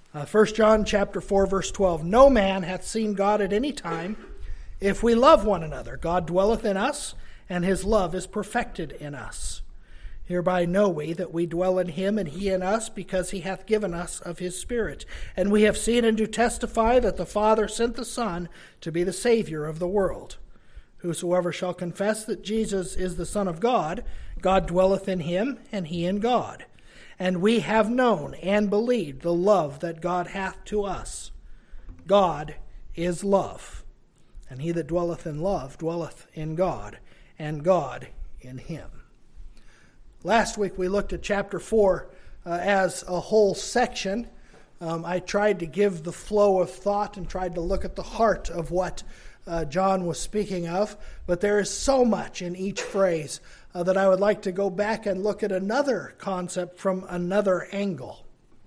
1 John chapter 4, verse 12. No man hath seen God at any time. If we love one another, God dwelleth in us, and his love is perfected in us. Hereby know we that we dwell in him, and he in us, because he hath given us of his Spirit. And we have seen and do testify that the Father sent the Son to be the Savior of the world. Whosoever shall confess that Jesus is the Son of God, God dwelleth in him, and he in God. And we have known and believed the love that God hath to us. God is love. And he that dwelleth in love dwelleth in God, and God in him. Last week we looked at chapter 4 as a whole section. I tried to give the flow of thought and tried to look at the heart of what John was speaking of. But there is so much in each phrase that I would like to go back and look at another concept from another angle.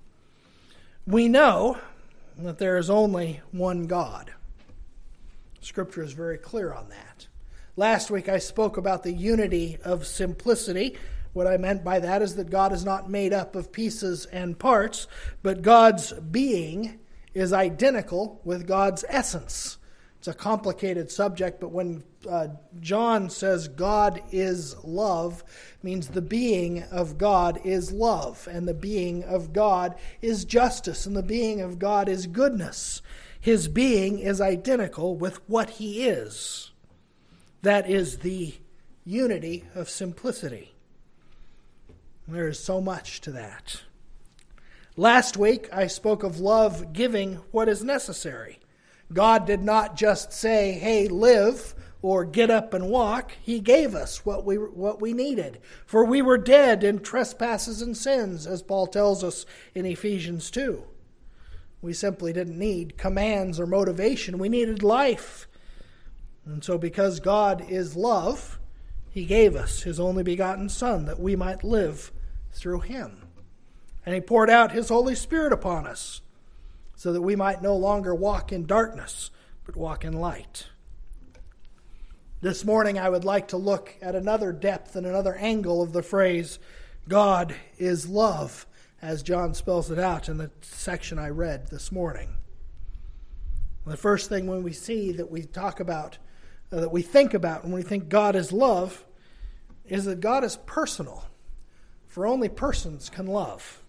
We know that there is only one God. Scripture is very clear on that. Last week I spoke about the unity of simplicity. What I meant by that is that God is not made up of pieces and parts, but God's being is identical with God's essence. It's a complicated subject, but when John says God is love, it means the being of God is love, and the being of God is justice, and the being of God is goodness. His being is identical with what he is. That is the unity of simplicity. There is so much to that. Last week, I spoke of love giving what is necessary. God did not just say, hey, live, or get up and walk. He gave us what we needed. For we were dead in trespasses and sins, as Paul tells us in Ephesians 2. We simply didn't need commands or motivation. We needed life. And so because God is love, he gave us his only begotten Son that we might live through him. And he poured out his Holy Spirit upon us so that we might no longer walk in darkness, but walk in light. This morning I would like to look at another depth and another angle of the phrase, God is love, as John spells it out in the section I read this morning. The first thing when we see that we talk about, that we think about when we think God is love, is that God is personal, for only persons can love.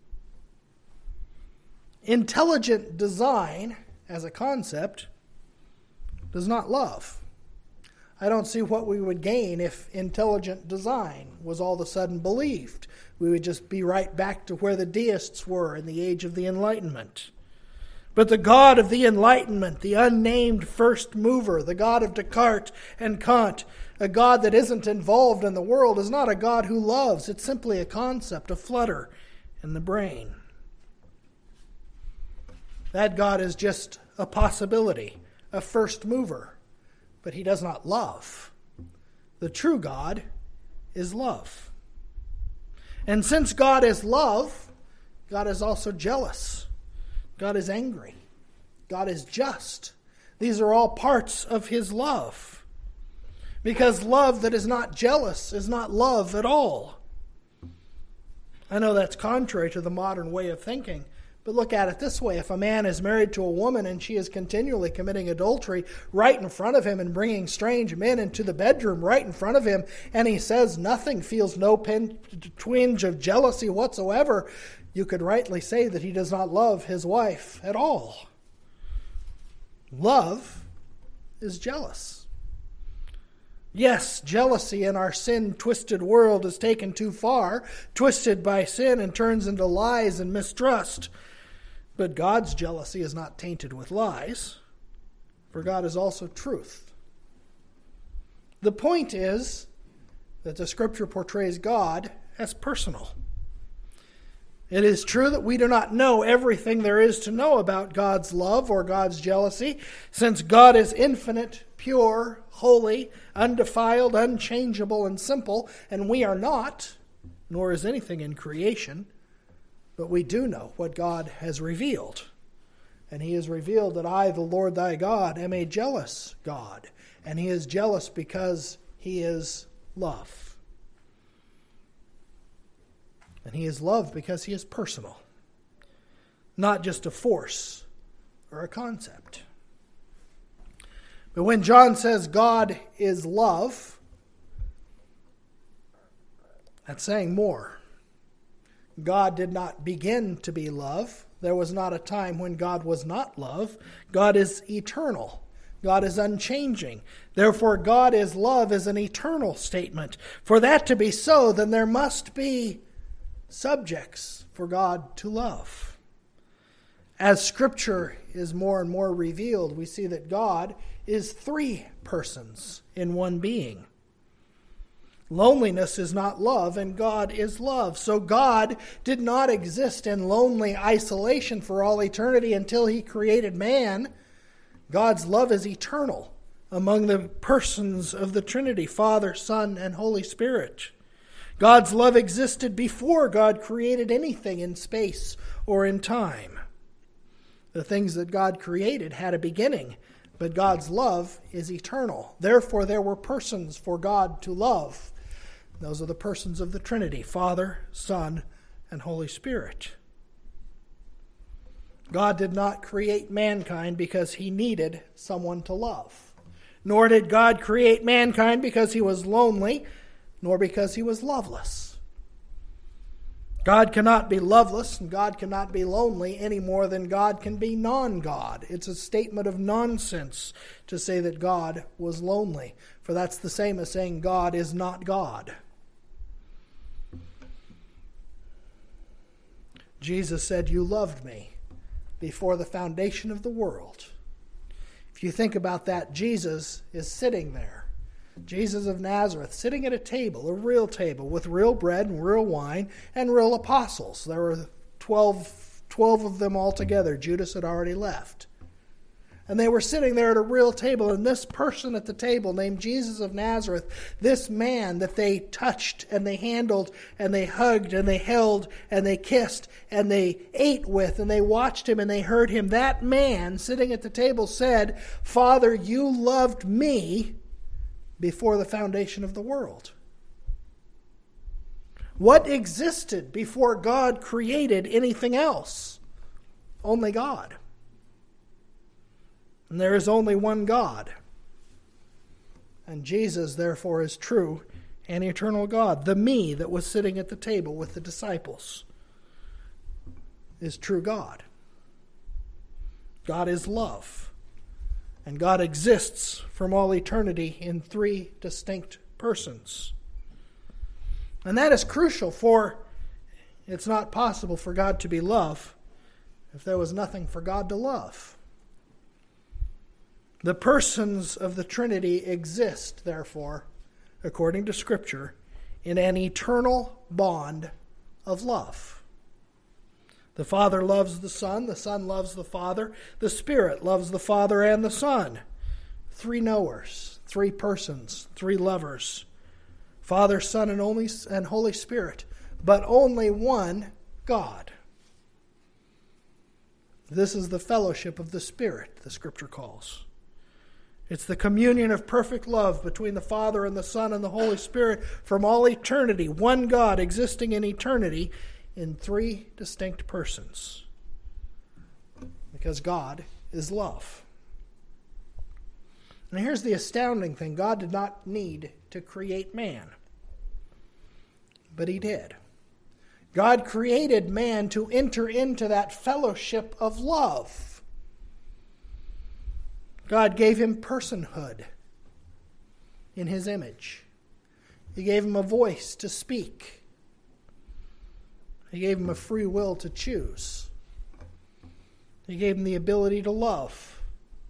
Intelligent design, as a concept, does not love. I don't see what we would gain if intelligent design was all of a sudden believed. We would just be right back to where the deists were in the age of the Enlightenment. But the God of the Enlightenment, the unnamed first mover, the God of Descartes and Kant, a God that isn't involved in the world, is not a God who loves. It's simply a concept, a flutter in the brain. That God is just a possibility, a first mover, but he does not love. The true God is love. And since God is love, God is also jealous. God is angry. God is just. These are all parts of his love. Because love that is not jealous is not love at all. I know that's contrary to the modern way of thinking, but look at it this way. If a man is married to a woman and she is continually committing adultery right in front of him and bringing strange men into the bedroom right in front of him, and he says nothing, feels no twinge of jealousy whatsoever, you could rightly say that he does not love his wife at all. Love is jealous. Yes, jealousy in our sin-twisted world is taken too far, twisted by sin and turns into lies and mistrust. But God's jealousy is not tainted with lies, for God is also truth. The point is that the Scripture portrays God as personal. It is true that we do not know everything there is to know about God's love or God's jealousy, since God is infinite, pure, holy, undefiled, unchangeable, and simple, and we are not, nor is anything in creation, but we do know what God has revealed. And he has revealed that I, the Lord thy God, am a jealous God, and he is jealous because he is love. And he is love because he is personal. not just a force or a concept. But when John says God is love, that's saying more. God did not begin to be love. There was not a time when God was not love. God is eternal. God is unchanging. Therefore, God is love is an eternal statement. For that to be so, then there must be subjects for God to love. As Scripture is more and more revealed, we see that God is three persons in one being. Loneliness is not love, and God is love. So God did not exist in lonely isolation for all eternity until He created man. God's love is eternal among the persons of the Trinity, Father, Son, and Holy Spirit. God's love existed before God created anything in space or in time. The things that God created had a beginning, but God's love is eternal. Therefore, there were persons for God to love. Those are the persons of the Trinity, Father, Son, and Holy Spirit. God did not create mankind because He needed someone to love. Nor did God create mankind because He was lonely, nor because He was loveless. God cannot be loveless and God cannot be lonely any more than God can be non-God. It's a statement of nonsense to say that God was lonely, for that's the same as saying God is not God. Jesus said, "You loved me before the foundation of the world." If you think about that, Jesus is sitting there. Jesus of Nazareth, sitting at a table, a real table, with real bread and real wine and real apostles. There were 12 of them altogether. Judas had already left. And they were sitting there at a real table, and this person at the table named Jesus of Nazareth, this man that they touched and they handled and they hugged and they held and they kissed and they ate with and they watched him and they heard him, that man sitting at the table said, "Father, you loved me before the foundation of the world." What existed before God created anything else? Only God. And there is only one God. And Jesus, therefore, is true and eternal God. The me that was sitting at the table with the disciples is true God. God is love. And God exists from all eternity in three distinct persons. And that is crucial, for it's not possible for God to be love if there was nothing for God to love. The persons of the Trinity exist, therefore, according to Scripture, in an eternal bond of love. The Father loves the Son loves the Father, the Spirit loves the Father and the Son. Three knowers, three persons, three lovers. Father, Son, and Holy Spirit, but only one God. This is the fellowship of the Spirit, the Scripture calls. It's the communion of perfect love between the Father and the Son and the Holy Spirit from all eternity. One God existing in eternity in three distinct persons. Because God is love. And here's the astounding thing. God did not need to create man. But He did. God created man to enter into that fellowship of love. God gave him personhood in His image. He gave him a voice to speak. He gave him a free will to choose. He gave him the ability to love.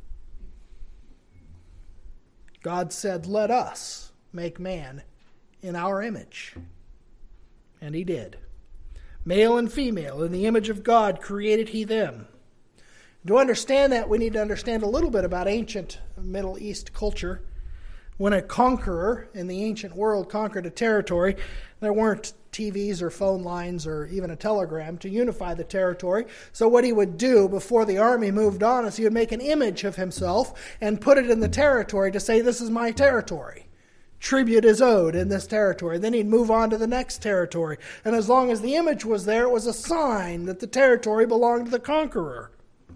God said, "Let us make man in our image." And He did. Male and female, in the image of God, created He them. To understand that, we need to understand a little bit about ancient Middle East culture. When a conqueror in the ancient world conquered a territory, there weren't TVs or phone lines or even a telegram to unify the territory. So what he would do before the army moved on is he would make an image of himself and put it in the territory to say, "This is my territory," tribute is owed in this territory. Then he'd move on to the next territory. And as long as the image was there, it was a sign that the territory belonged to the conqueror.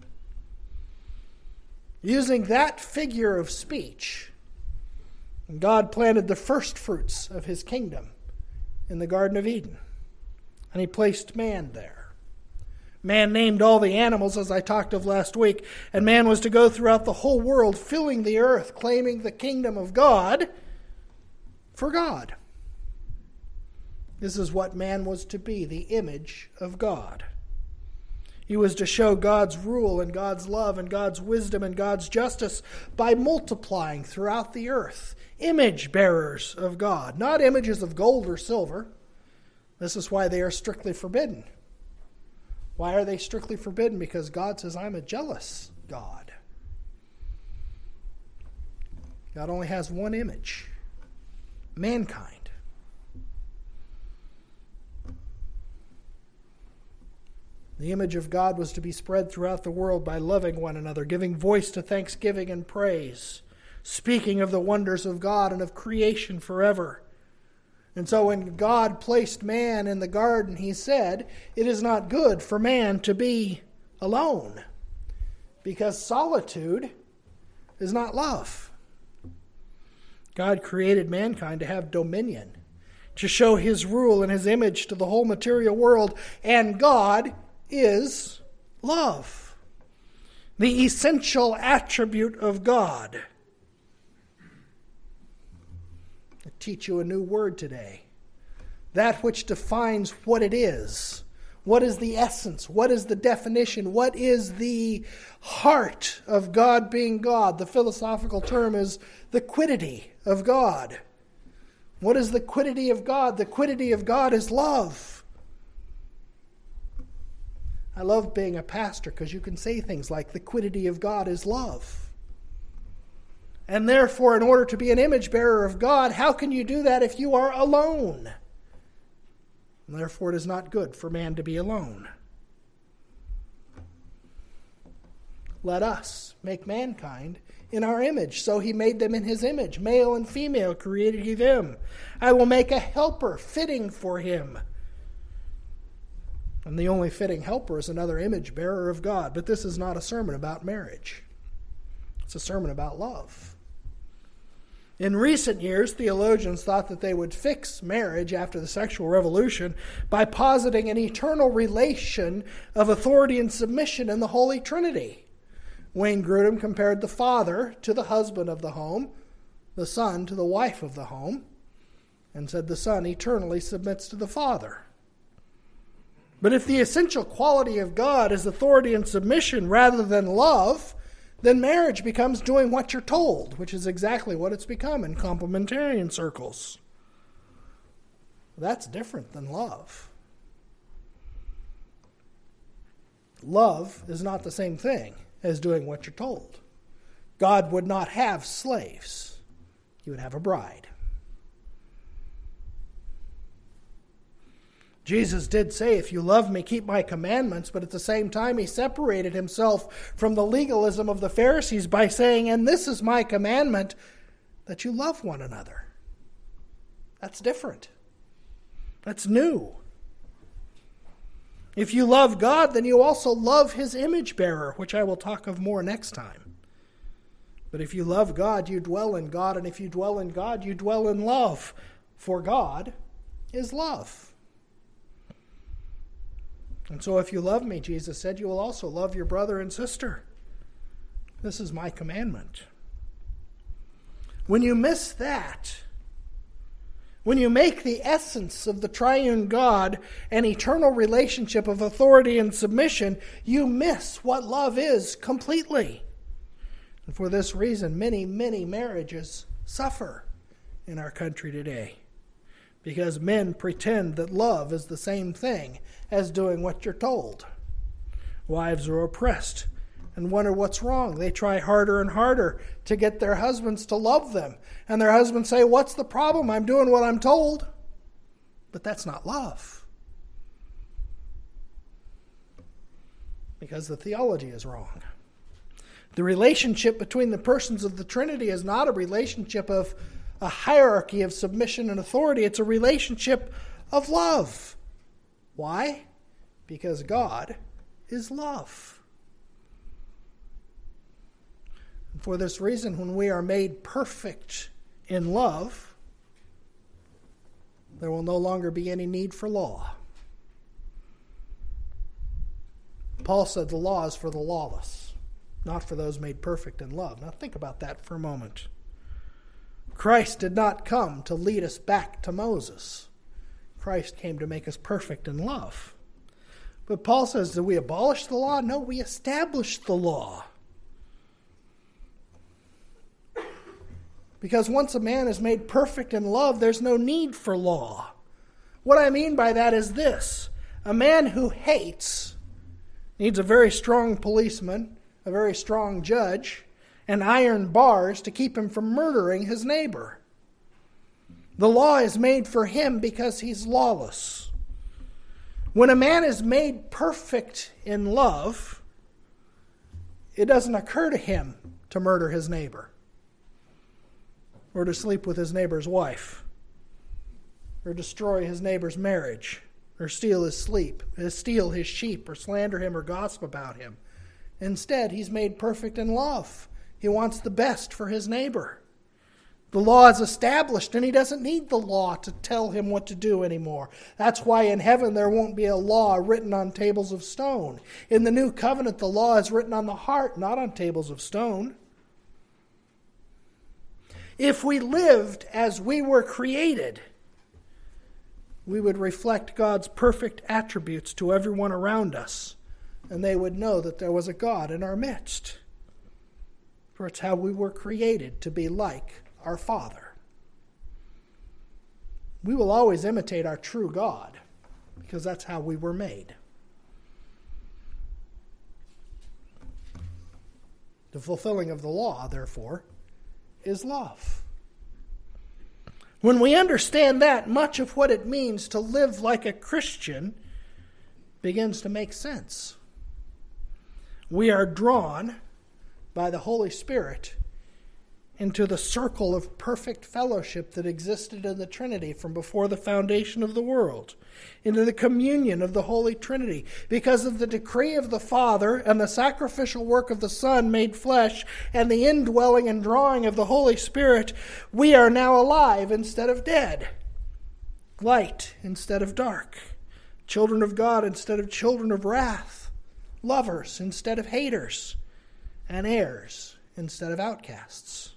Using that figure of speech, God planted the first fruits of his kingdom in the Garden of Eden. And he placed man there. Man named all the animals, as I talked of last week, and man was to go throughout the whole world, filling the earth, claiming the kingdom of God for God. This is what man was to be, the image of God. He was to show God's rule and God's love and God's wisdom and God's justice by multiplying throughout the earth. Image bearers of God, not images of gold or silver. This is why they are strictly forbidden. Why are they strictly forbidden? Because God says, I'm a jealous God. God only has one image, mankind. The image of God was to be spread throughout the world by loving one another, giving voice to thanksgiving and praise, speaking of the wonders of God and of creation forever. And so when God placed man in the garden, he said, it is not good for man to be alone, because solitude is not love. God created mankind to have dominion, to show his rule and his image to the whole material world, and God is love, the essential attribute of God. I teach you a new word today. That which defines what it is. What is the essence? What is the definition? What is the heart of God being God? The philosophical term is the quiddity of God. What is the quiddity of God? The quiddity of God is love. I love being a pastor because you can say things like, the quiddity of God is love. And therefore, in order to be an image bearer of God, how can you do that if you are alone? And therefore, it is not good for man to be alone. Let us make mankind in our image. So he made them in his image. Male and female created he them. I will make a helper fitting for him. And the only fitting helper is another image bearer of God. But this is not a sermon about marriage. It's a sermon about love. In recent years, theologians thought that they would fix marriage after the sexual revolution by positing an eternal relation of authority and submission in the Holy Trinity. Wayne Grudem compared the father to the husband of the home, the son to the wife of the home, and said the son eternally submits to the father. But if the essential quality of God is authority and submission rather than love, then marriage becomes doing what you're told, which is exactly what it's become in complementarian circles. That's different than love. Love is not the same thing as doing what you're told. God would not have slaves. He would have a bride. Jesus did say, if you love me, keep my commandments, but at the same time he separated himself from the legalism of the Pharisees by saying, and this is my commandment, that you love one another. That's different. That's new. If you love God, then you also love his image bearer, which I will talk of more next time. But if you love God, you dwell in God, and if you dwell in God, you dwell in love, for God is love. And so if you love me, Jesus said, you will also love your brother and sister. This is my commandment. When you miss that, when you make the essence of the triune God an eternal relationship of authority and submission, you miss what love is completely. And for this reason, many, many marriages suffer in our country today. Because men pretend that love is the same thing as doing what you're told. Wives are oppressed and wonder what's wrong. They try harder and harder to get their husbands to love them. And their husbands say, what's the problem? I'm doing what I'm told. But that's not love. Because the theology is wrong. The relationship between the persons of the Trinity is not a relationship of a hierarchy of submission and authority. It's a relationship of love. Why? Because God is love. And for this reason, when we are made perfect in love, there will no longer be any need for law. Paul said the law is for the lawless, not for those made perfect in love. Now think about that for a moment. Christ did not come to lead us back to Moses. Christ came to make us perfect in love. But Paul says, did we abolish the law? No, we established the law. Because once a man is made perfect in love, there's no need for law. What I mean by that is this. A man who hates needs a very strong policeman, a very strong judge, and iron bars to keep him from murdering his neighbor. The law is made for him because he's lawless. When a man is made perfect in love, it doesn't occur to him to murder his neighbor, or to sleep with his neighbor's wife, or destroy his neighbor's marriage, or steal his sheep, or slander him, or gossip about him. Instead, he's made perfect in love. He wants the best for his neighbor. The law is established, and he doesn't need the law to tell him what to do anymore. That's why in heaven there won't be a law written on tables of stone. In the new covenant, the law is written on the heart, not on tables of stone. If we lived as we were created, we would reflect God's perfect attributes to everyone around us, and they would know that there was a God in our midst. For it's how we were created, to be like our Father. We will always imitate our true God, because that's how we were made. The fulfilling of the law, therefore, is love. When we understand that, much of what it means to live like a Christian begins to make sense. We are drawn by the Holy Spirit into the circle of perfect fellowship that existed in the Trinity from before the foundation of the world, into the communion of the Holy Trinity. Because of the decree of the Father and the sacrificial work of the Son made flesh and the indwelling and drawing of the Holy Spirit, we are now alive instead of dead, light instead of dark, children of God instead of children of wrath, lovers instead of haters, and heirs instead of outcasts.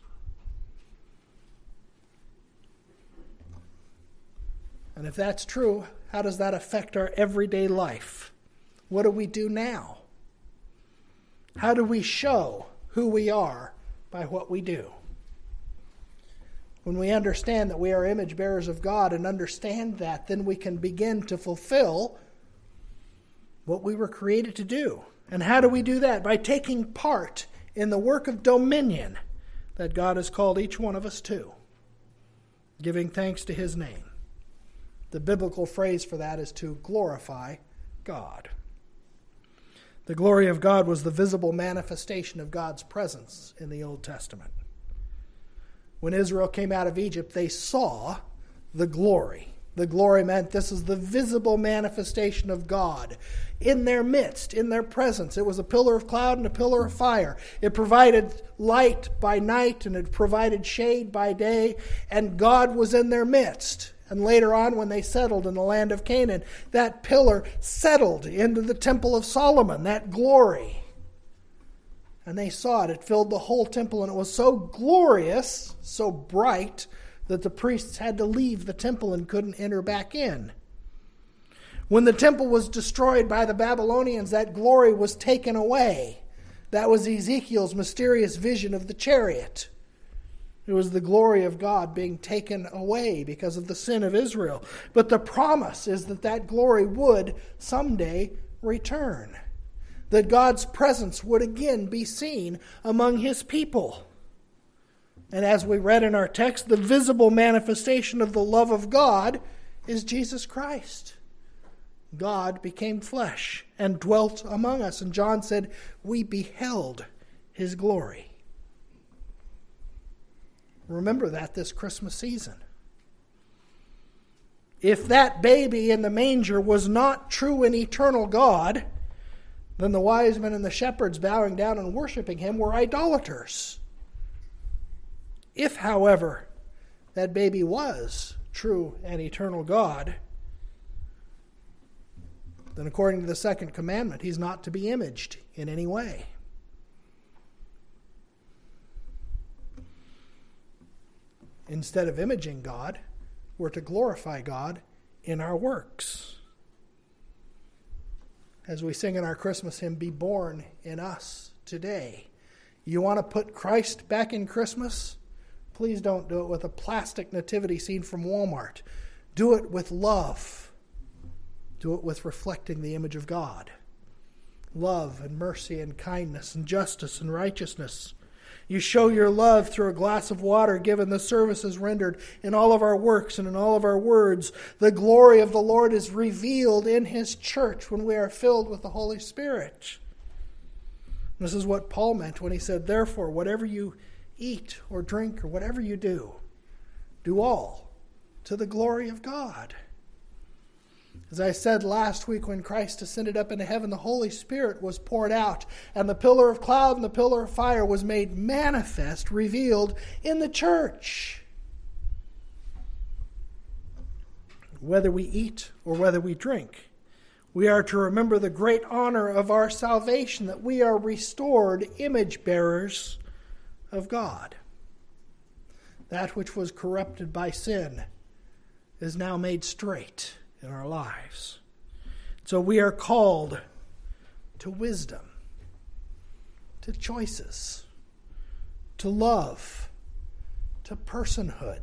And if that's true, how does that affect our everyday life? What do we do now? How do we show who we are by what we do? When we understand that we are image bearers of God and understand that, then we can begin to fulfill what we were created to do. And how do we do that? By taking part in the work of dominion that God has called each one of us to, giving thanks to His name. The biblical phrase for that is to glorify God. The glory of God was the visible manifestation of God's presence in the Old Testament. When Israel came out of Egypt, they saw the glory. The glory meant this is the visible manifestation of God in their midst, in their presence. It was a pillar of cloud and a pillar of fire. It provided light by night and it provided shade by day, and God was in their midst. And later on, when they settled in the land of Canaan, that pillar settled into the temple of Solomon, that glory. And they saw it. It filled the whole temple, and it was so glorious, so bright, that the priests had to leave the temple and couldn't enter back in. When the temple was destroyed by the Babylonians, that glory was taken away. That was Ezekiel's mysterious vision of the chariot. It was the glory of God being taken away because of the sin of Israel. But the promise is that that glory would someday return. That God's presence would again be seen among His people. And as we read in our text, the visible manifestation of the love of God is Jesus Christ. God became flesh and dwelt among us. And John said, we beheld His glory. Remember that this Christmas season. If that baby in the manger was not true and eternal God, then the wise men and the shepherds bowing down and worshiping him were idolaters. If, however, that baby was true and eternal God, then according to the second commandment, he's not to be imaged in any way. Instead of imaging God, we're to glorify God in our works. As we sing in our Christmas hymn, "Be born in us today." You want to put Christ back in Christmas? Please don't do it with a plastic nativity scene from Walmart. Do it with love. Do it with reflecting the image of God. Love and mercy and kindness and justice and righteousness. You show your love through a glass of water given, the services rendered, in all of our works and in all of our words. The glory of the Lord is revealed in his church when we are filled with the Holy Spirit. This is what Paul meant when he said, "Therefore, whatever you eat or drink or whatever you do, do all to the glory of God." As I said last week, when Christ ascended up into heaven, the Holy Spirit was poured out, and the pillar of cloud and the pillar of fire was made manifest, revealed in the church. Whether we eat or whether we drink, we are to remember the great honor of our salvation, that we are restored image bearers of God. That which was corrupted by sin is now made straight in our lives. So we are called to wisdom, to choices, to love, to personhood,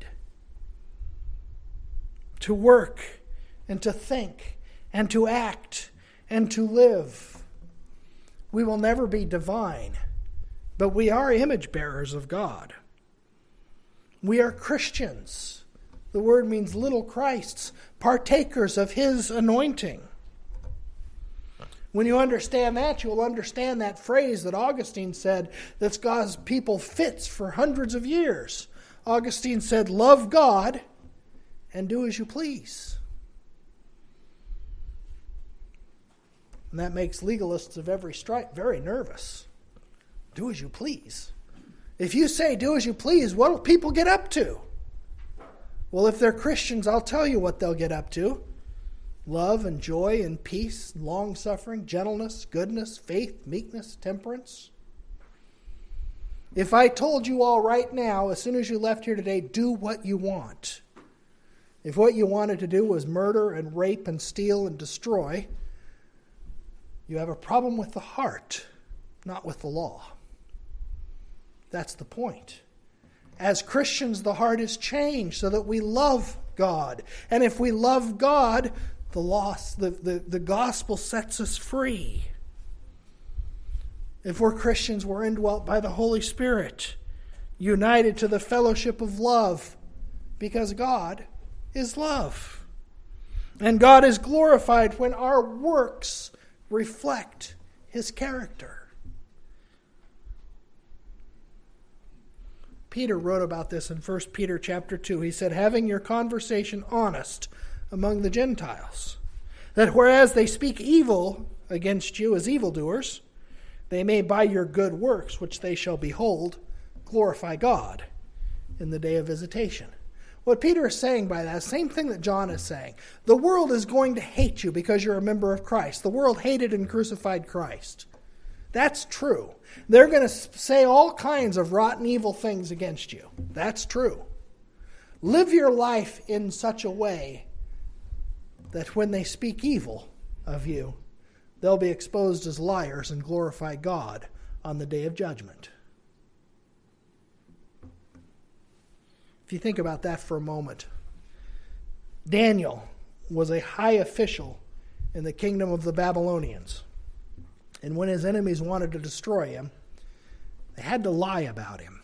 to work and to think and to act and to live. We will never be divine, but we are image bearers of God. We are Christians. The word means little Christs, partakers of his anointing. When you understand that, you will understand that phrase that Augustine said that God's people fits for hundreds of years. Augustine said, "Love God and do as you please." And that makes legalists of every stripe very nervous. Do as you please. If you say do as you please, what will people get up to? Well, if they're Christians, I'll tell you what they'll get up to. Love and joy and peace, long-suffering, gentleness, goodness, faith, meekness, temperance. If I told you all right now, as soon as you left here today, do what you want. If what you wanted to do was murder and rape and steal and destroy, you have a problem with the heart, not with the law. That's the point. As Christians, the heart is changed so that we love God. And if we love God, the gospel sets us free. If we're Christians, we're indwelt by the Holy Spirit, united to the fellowship of love, because God is love. And God is glorified when our works reflect his character. Peter wrote about this in 1 Peter chapter 2. He said, "Having your conversation honest among the Gentiles, that whereas they speak evil against you as evildoers, they may by your good works, which they shall behold, glorify God in the day of visitation." What Peter is saying by that, same thing that John is saying. The world is going to hate you because you're a member of Christ. The world hated and crucified Christ. That's true. They're going to say all kinds of rotten, evil things against you. That's true. Live your life in such a way that when they speak evil of you, they'll be exposed as liars and glorify God on the day of judgment. If you think about that for a moment, Daniel was a high official in the kingdom of the Babylonians. And when his enemies wanted to destroy him, they had to lie about him.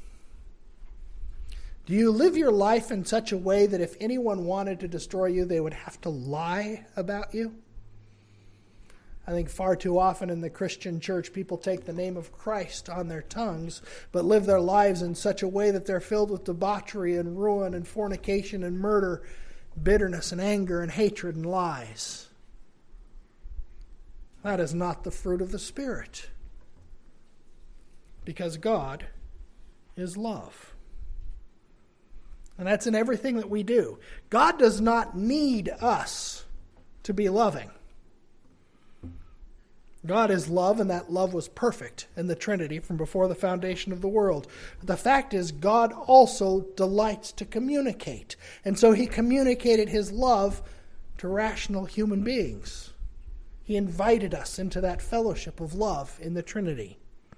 Do you live your life in such a way that if anyone wanted to destroy you, they would have to lie about you? I think far too often in the Christian church, people take the name of Christ on their tongues, but live their lives in such a way that they're filled with debauchery and ruin and fornication and murder, bitterness and anger and hatred and lies. That is not the fruit of the Spirit, because God is love. And that's in everything that we do. God does not need us to be loving. God is love, and that love was perfect in the Trinity from before the foundation of the world. But the fact is, God also delights to communicate. And so he communicated his love to rational human beings. He invited us into that fellowship of love in the Trinity.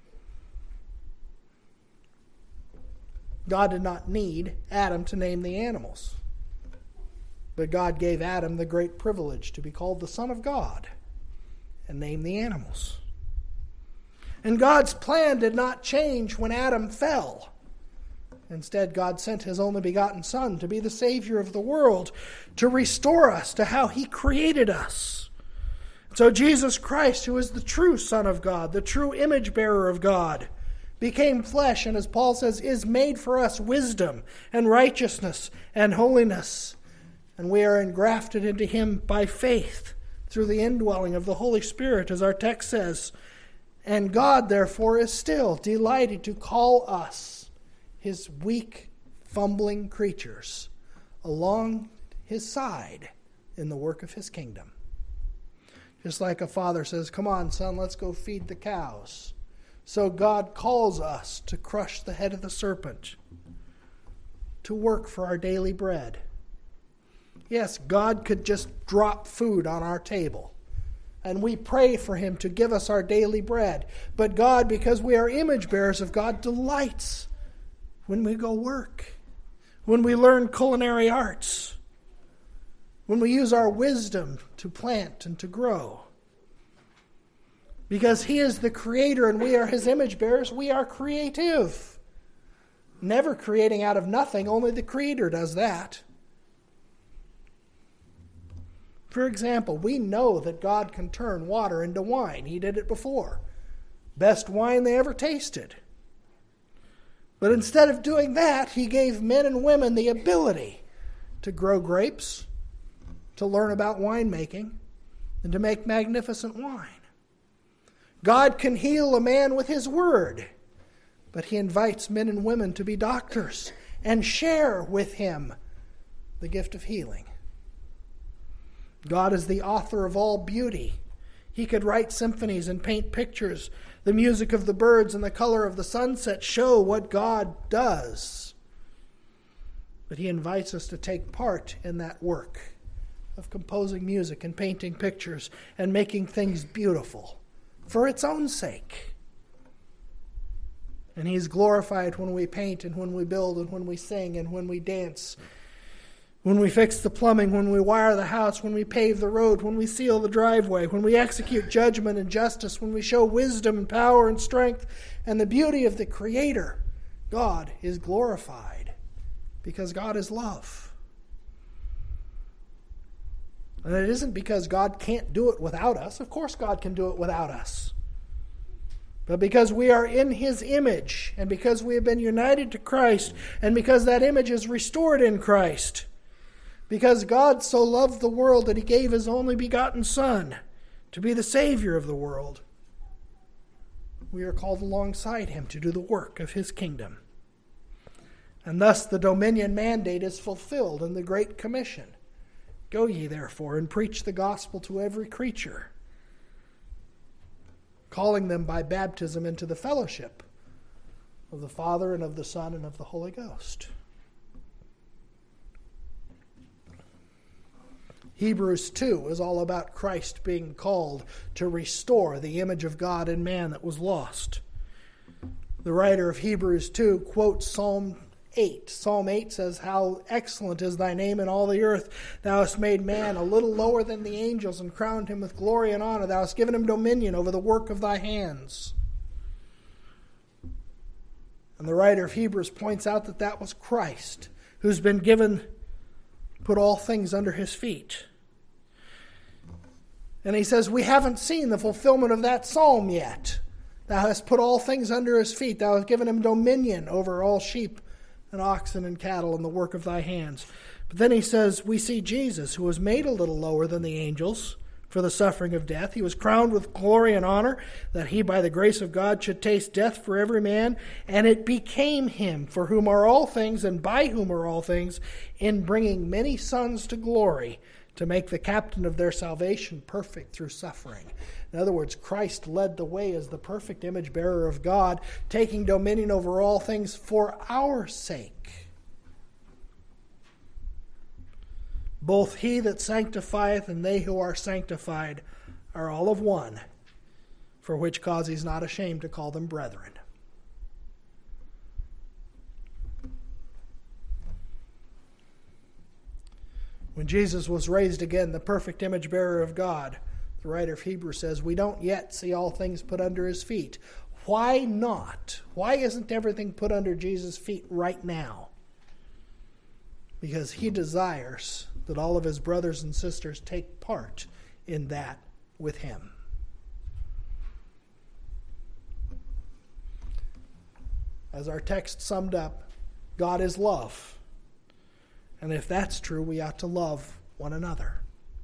God did not need Adam to name the animals. But God gave Adam the great privilege to be called the Son of God and name the animals. And God's plan did not change when Adam fell. Instead, God sent his only begotten Son to be the Savior of the world, to restore us to how he created us. So Jesus Christ, who is the true Son of God, the true image bearer of God, became flesh, and as Paul says, is made for us wisdom and righteousness and holiness. And we are engrafted into him by faith through the indwelling of the Holy Spirit, as our text says. And God, therefore, is still delighted to call us, his weak, fumbling creatures, along his side in the work of his kingdom. Just like a father says, "Come on, son, let's go feed the cows." So God calls us to crush the head of the serpent, to work for our daily bread. Yes, God could just drop food on our table, and we pray for him to give us our daily bread. But God, because we are image bearers of God, delights when we go work, when we learn culinary arts, when we use our wisdom to plant and to grow. Because he is the creator and we are his image bearers, we are creative. Never creating out of nothing, only the creator does that. For example, we know that God can turn water into wine. He did it before. Best wine they ever tasted. But instead of doing that, he gave men and women the ability to grow grapes, to learn about winemaking, and to make magnificent wine. God can heal a man with his word, but he invites men and women to be doctors and share with him the gift of healing. God is the author of all beauty. He could write symphonies and paint pictures. The music of the birds and the color of the sunset show what God does. But he invites us to take part in that work of composing music and painting pictures and making things beautiful for its own sake. And he is glorified when we paint and when we build and when we sing and when we dance, when we fix the plumbing, when we wire the house, when we pave the road, when we seal the driveway, when we execute judgment and justice, when we show wisdom and power and strength and the beauty of the Creator. God is glorified because God is love. And it isn't because God can't do it without us. Of course God can do it without us. But because we are in his image, and because we have been united to Christ, and because that image is restored in Christ, because God so loved the world that he gave his only begotten Son to be the Savior of the world, we are called alongside him to do the work of his kingdom. And thus the dominion mandate is fulfilled in the Great Commission. Go ye therefore and preach the gospel to every creature, calling them by baptism into the fellowship of the Father and of the Son and of the Holy Ghost. Hebrews 2 is all about Christ being called to restore the image of God in man that was lost. The writer of Hebrews 2 quotes Psalm 8. Psalm 8 says, "How excellent is thy name in all the earth. Thou hast made man a little lower than the angels and crowned him with glory and honor. Thou hast given him dominion over the work of thy hands." And the writer of Hebrews points out that that was Christ, who's been put all things under his feet. And he says, we haven't seen the fulfillment of that psalm yet. Thou hast put all things under his feet. Thou hast given him dominion over all sheep and oxen and cattle and the work of thy hands. But then he says, we see Jesus, who was made a little lower than the angels for the suffering of death. He was crowned with glory and honor, that he by the grace of God should taste death for every man. And it became him, for whom are all things and by whom are all things, in bringing many sons to glory, to make the captain of their salvation perfect through suffering. In other words, Christ led the way as the perfect image bearer of God, taking dominion over all things for our sake. Both he that sanctifieth and they who are sanctified are all of one, for which cause he's not ashamed to call them brethren. When Jesus was raised again, the perfect image bearer of God, the writer of Hebrews says, we don't yet see all things put under his feet. Why not? Why isn't everything put under Jesus' feet right now? Because he desires that all of his brothers and sisters take part in that with him. As our text summed up, God is love. And if that's true, we ought to love one another.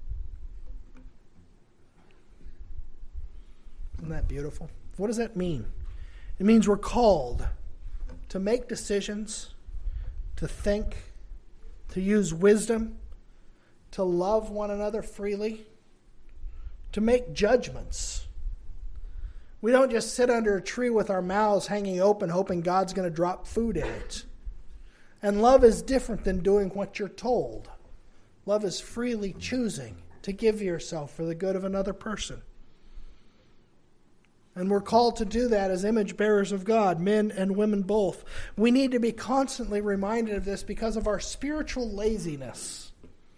Isn't that beautiful? What does that mean? It means we're called to make decisions, to think, to use wisdom, to love one another freely, to make judgments. We don't just sit under a tree with our mouths hanging open, hoping God's going to drop food in it. And love is different than doing what you're told. Love is freely choosing to give yourself for the good of another person. And we're called to do that as image bearers of God, men and women both. We need to be constantly reminded of this because of our spiritual laziness.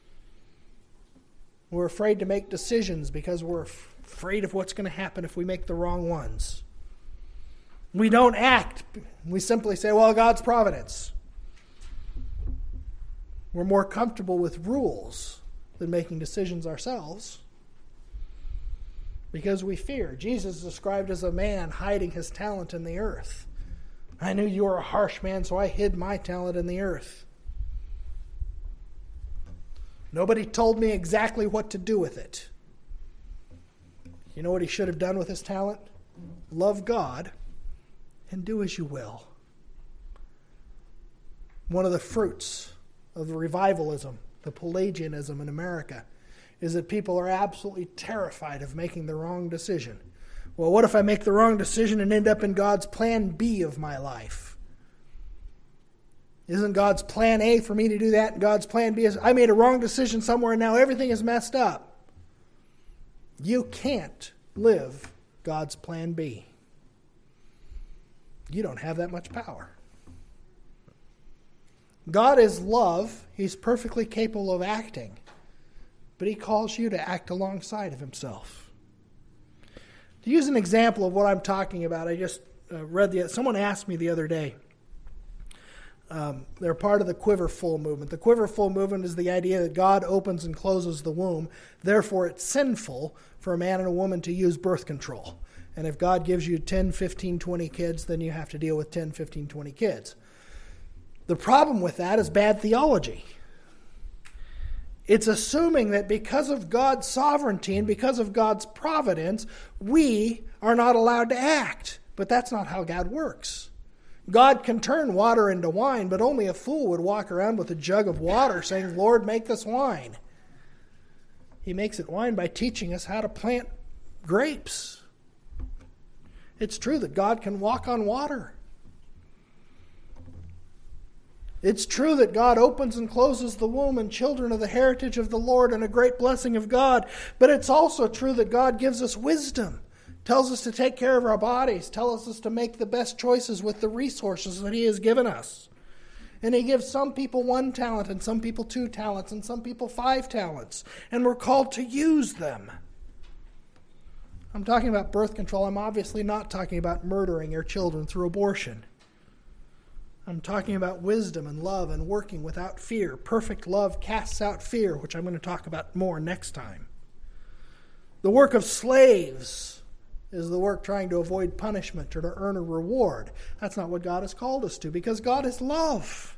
We're afraid to make decisions because we're afraid of what's going to happen if we make the wrong ones. We don't act. We simply say, well, God's providence. We're more comfortable with rules than making decisions ourselves because we fear. Jesus is described as a man hiding his talent in the earth. I knew you were a harsh man, so I hid my talent in the earth. Nobody told me exactly what to do with it. You know what he should have done with his talent? Love God and do as you will. One of the fruits of the revivalism, the Pelagianism in America, is that people are absolutely terrified of making the wrong decision. Well, what if I make the wrong decision and end up in God's plan B of my life? Isn't God's plan A for me to do that? And God's plan B is, I made a wrong decision somewhere and now everything is messed up. You can't live God's plan B. You don't have that much power. God is love. He's perfectly capable of acting. But he calls you to act alongside of himself. To use an example of what I'm talking about, I just someone asked me the other day. They're part of the Quiver Full movement. The Quiver Full movement is the idea that God opens and closes the womb. Therefore, it's sinful for a man and a woman to use birth control. And if God gives you 10, 15, 20 kids, then you have to deal with 10, 15, 20 kids. The problem with that is bad theology. It's assuming that because of God's sovereignty and because of God's providence, we are not allowed to act. But that's not how God works. God can turn water into wine, but only a fool would walk around with a jug of water saying, Lord, make this wine. He makes it wine by teaching us how to plant grapes. It's true that God can walk on water. It's true that God opens and closes the womb and children of the heritage of the Lord and a great blessing of God. But it's also true that God gives us wisdom, tells us to take care of our bodies, tells us to make the best choices with the resources that he has given us. And he gives some people 1 talent and some people 2 talents and some people 5 talents. And we're called to use them. I'm talking about birth control. I'm obviously not talking about murdering your children through abortion. I'm talking about wisdom and love and working without fear. Perfect love casts out fear, which I'm going to talk about more next time. The work of slaves is the work trying to avoid punishment or to earn a reward. That's not what God has called us to, because God is love.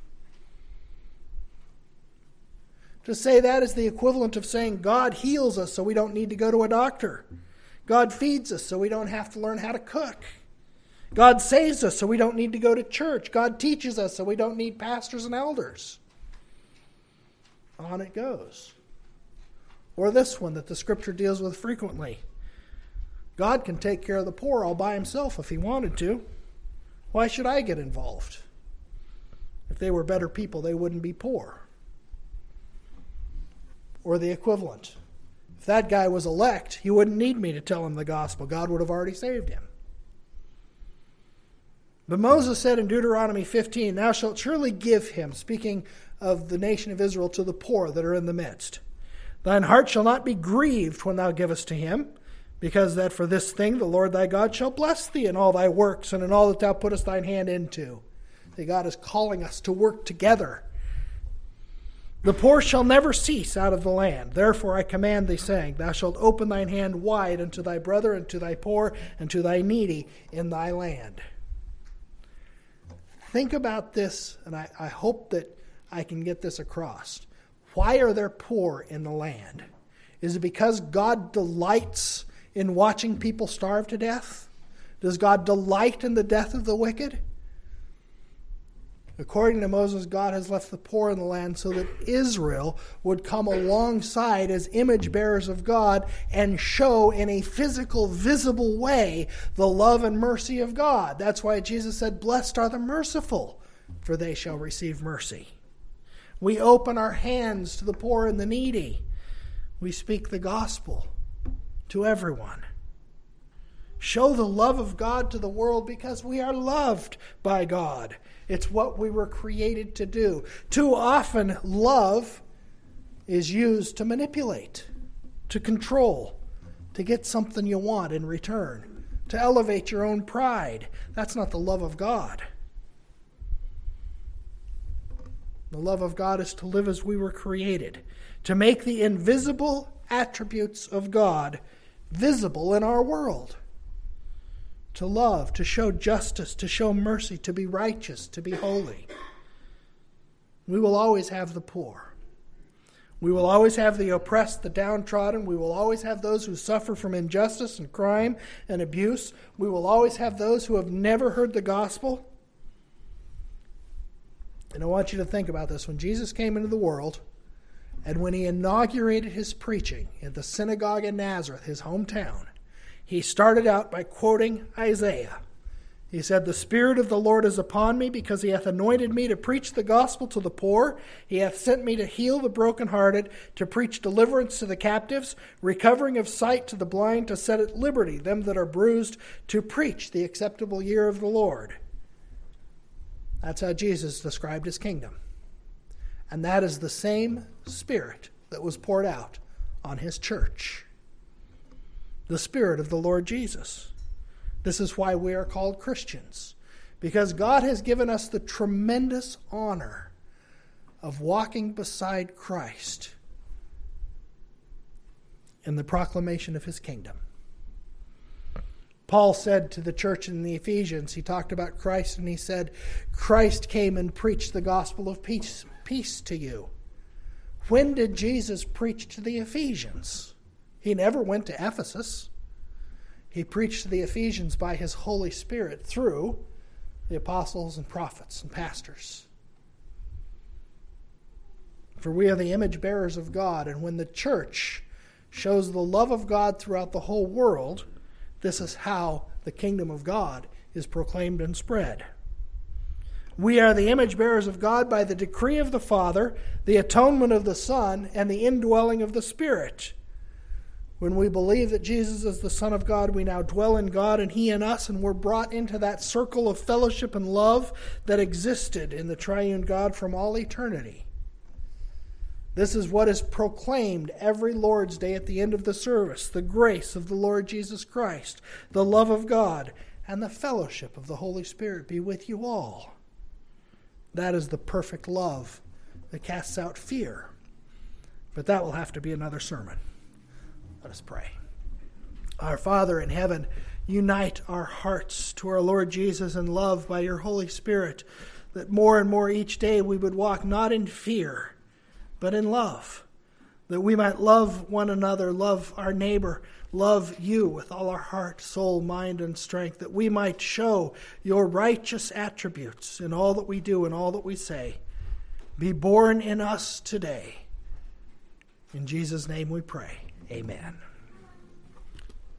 To say that is the equivalent of saying God heals us so we don't need to go to a doctor. God feeds us so we don't have to learn how to cook. God saves us so we don't need to go to church. God teaches us so we don't need pastors and elders. On it goes. Or this one that the Scripture deals with frequently. God can take care of the poor all by himself if he wanted to. Why should I get involved? If they were better people, they wouldn't be poor. Or the equivalent. If that guy was elect, he wouldn't need me to tell him the gospel. God would have already saved him. But Moses said in Deuteronomy 15, "Thou shalt surely give him," speaking of the nation of Israel, "to the poor that are in the midst. Thine heart shall not be grieved when thou givest to him, because that for this thing the Lord thy God shall bless thee in all thy works and in all that thou puttest thine hand into." That God is calling us to work together. "The poor shall never cease out of the land. Therefore I command thee, saying, Thou shalt open thine hand wide unto thy brother, and to thy poor, and to thy needy in thy land." Think about this, and I hope that I can get this across. Why are there poor in the land? Is it because God delights in watching people starve to death? Does God delight in the death of the wicked? According to Moses, God has left the poor in the land so that Israel would come alongside as image bearers of God and show in a physical, visible way the love and mercy of God. That's why Jesus said, "Blessed are the merciful, for they shall receive mercy." We open our hands to the poor and the needy. We speak the gospel to everyone. Show the love of God to the world because we are loved by God. It's what we were created to do. Too often, love is used to manipulate, to control, to get something you want in return, to elevate your own pride. That's not the love of God. The love of God is to live as we were created, to make the invisible attributes of God visible in our world. To love, to show justice, to show mercy, to be righteous, to be holy. We will always have the poor. We will always have the oppressed, the downtrodden. We will always have those who suffer from injustice and crime and abuse. We will always have those who have never heard the gospel. And I want you to think about this. When Jesus came into the world, and when he inaugurated his preaching at the synagogue in Nazareth, his hometown, he started out by quoting Isaiah. He said, "The Spirit of the Lord is upon me, because he hath anointed me to preach the gospel to the poor. He hath sent me to heal the brokenhearted, to preach deliverance to the captives, recovering of sight to the blind, to set at liberty them that are bruised, to preach the acceptable year of the Lord." That's how Jesus described his kingdom. And that is the same Spirit that was poured out on his church. The Spirit of the Lord Jesus. This is why we are called Christians. Because God has given us the tremendous honor of walking beside Christ in the proclamation of his kingdom. Paul said to the church in the Ephesians, he talked about Christ and he said, "Christ came and preached the gospel of peace to you." When did Jesus preach to the Ephesians? He never went to Ephesus. He preached to the Ephesians by his Holy Spirit through the apostles and prophets and pastors. For we are the image bearers of God, and when the church shows the love of God throughout the whole world, this is how the kingdom of God is proclaimed and spread. We are the image bearers of God by the decree of the Father, the atonement of the Son, and the indwelling of the Spirit. When we believe that Jesus is the Son of God, we now dwell in God and He in us, and we're brought into that circle of fellowship and love that existed in the triune God from all eternity. This is what is proclaimed every Lord's Day at the end of the service: the grace of the Lord Jesus Christ, the love of God, and the fellowship of the Holy Spirit be with you all. That is the perfect love that casts out fear. But that will have to be another sermon. Let us pray. Our Father in heaven, unite our hearts to our Lord Jesus in love by your Holy Spirit, that more and more each day we would walk not in fear, but in love, that we might love one another, love our neighbor, love you with all our heart, soul, mind, and strength, that we might show your righteous attributes in all that we do and all that we say. Be born in us today. In Jesus' name we pray. Amen.